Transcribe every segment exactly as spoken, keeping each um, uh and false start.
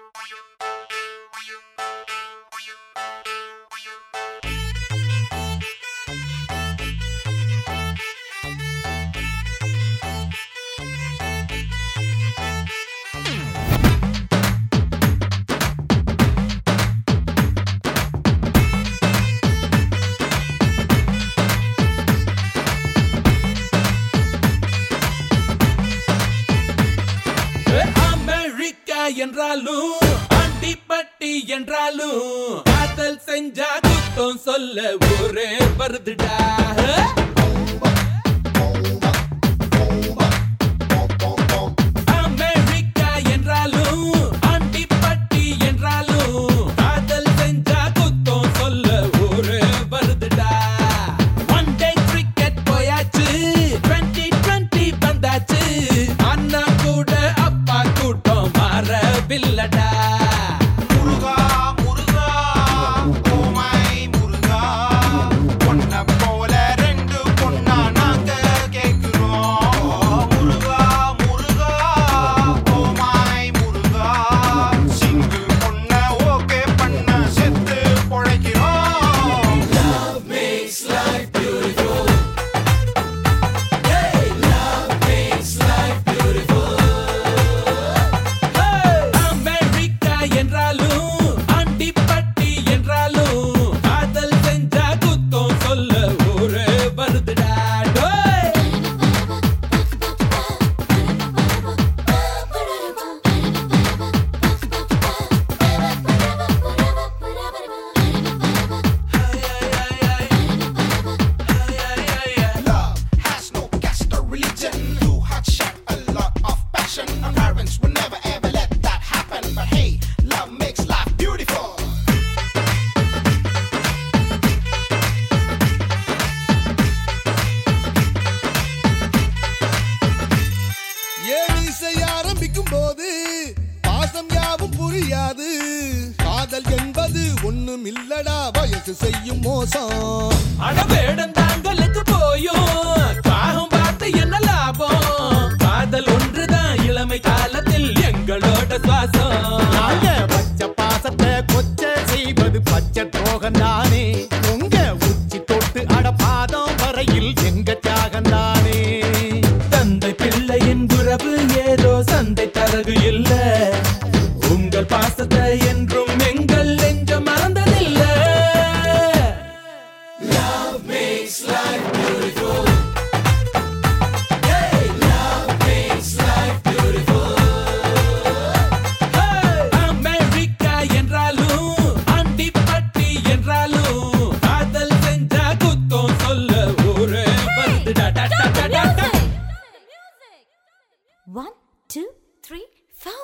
என்றாலும் அண்டிப்பட்டி என்றாலும் காதல் செஞ்சா குத்தம் சொல்ல ஒரே வருதுடா. அமெரிக்கா என்றாலும் அண்டிப்பட்டி என்றாலும் காதல் செஞ்சா குத்தம் சொல்ல ஒரே வருதுடா. ஒன் டே கிரிக்கெட் போயாச்சு, டுவெண்ட்டி டுவெண்ட்டி வந்தாச்சு, அண்ணா கூட அப்பா கூட்டம் மாறவில்லடா. முருகா முருகா ஓமாய் முருகா, பொன்ன போல ரெண்டு பொண்ணா நாங்க கேக்குறோம். முருகா முருகா ஓமாய் முருகா, சிங்கு பொண்ண ஓகே பண்ண செத்து பொழைக்கிறோம். Love makes life beautiful. Hey, love makes life beautiful. Hey, America என்றாலும் அண்டிப்பட்டி என்றாலும் காதல் செஞ்சா குத்தம் சொல்ல ஒரே வருதுடா. டோய் Love has no caste or religion. You had shared a lot of passion. Our parents would never ever let that happen. But hey, love makes life beautiful. ஏன் இசை ஆரம்பிக்கும் போது பாசம் யாவும் புரியாது. காதல் என்பது ஒண்ணும் இல்லடா, வயசு செய்யும் மோசம். அடவேடன் தாங்களுக்கு போயும் காகம் பார்த்து என்ன லாபம்? காதல் ஒன்றுதான் இளமை காலத்தில் எங்களோட சுவாசம். நாங்க பச்சை பாசத்தை கொச்சை செய்வது பச்சை துரோகம் தானே. உங்க உச்சி தொட்டு அடபாதம் வரையில் எங்க தியாகம் தானே. தந்தை பிள்ளையின் உறவு ஏதோ சந்தை தரகு இல்ல. உங்கள் பாசத்தை என்றும் எங்கள் நெஞ்சம் மறந்ததில்ல. Love makes life beautiful. Hey, love makes life beautiful. Hey, America என்றாலும் அண்டிப்பட்டி என்றாலும் காதல் செஞ்சா குத்தம் சொல்ல ஒரே வருதுடா. டா, டா, டா, டா, டா. One, two, three, four.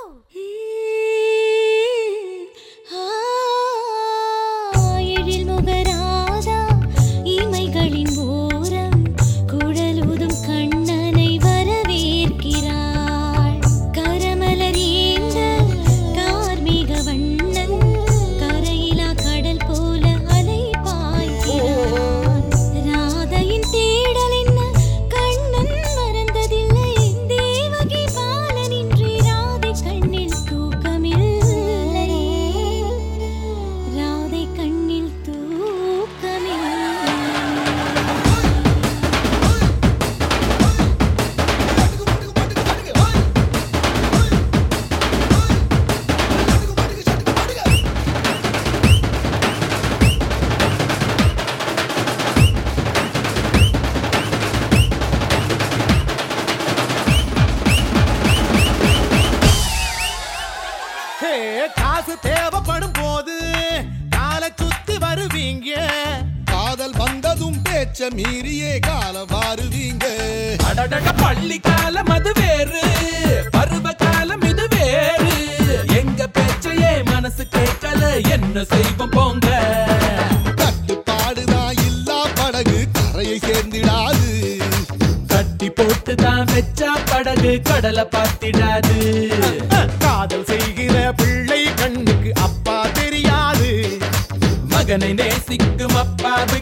எழில் முகராதா இமைகளின் ஓரம் குழலூதும் கண்ணனை வரவேற்கிறாள். கரமலர் ஏந்த கார்மேக வண்ணன் கரையிலா கடல் போல அலை பாய்கிறான். ராதையின் தேடல் என்ன கண்ணன் மறந்ததில்லை. தேவகி பாலனின்றி ராதை கண்ணில் தூக்கமில்லை. ராதை கண்ணில் தூக்கமில்லை. ஹே, காசு தேவைப்படும் போது காலை சுத்தி வருவீங்க. காதல் வந்ததும் பேச்ச மீறியே கால வாருவீங்க. அடடட பள்ளி காலம் அது வேறு, பருவ காலம் இது வேறு. எங்க பேச்சையே மனசு கேட்கல, என்ன செய்வோம் போங்க. கட்டுப்பாடுதான் இல்லா படகு கரையை சேர்ந்திடாது. கட்டி போட்டு தான் வச்சா படகு கடலை பார்த்திடாது. காதல் செய்கிற பிள்ளை கண்ணுக்கு அப்பா தெரியாது. மகனை நேசிக்கும் அப்பாவை